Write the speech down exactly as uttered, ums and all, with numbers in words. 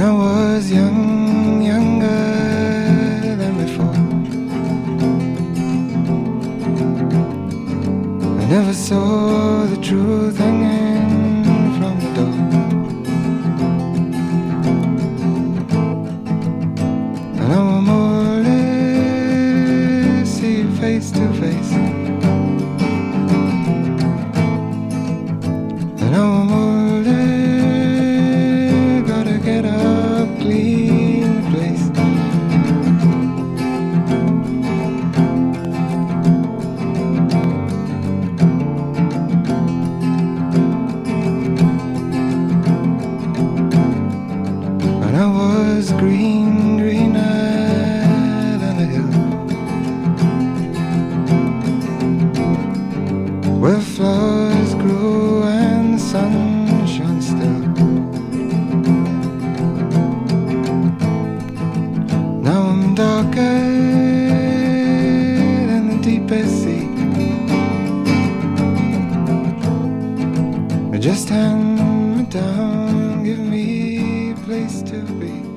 I was young, younger than before. I never saw the truth hanging from the door. And I will more or less see you face to face. And I will more or less gotta get up, clean the place. And I was green, greener than the hill, where flowers grew and the sun shone still. Now I'm darker than the deepest sea. Just hand me down, give me a place to be.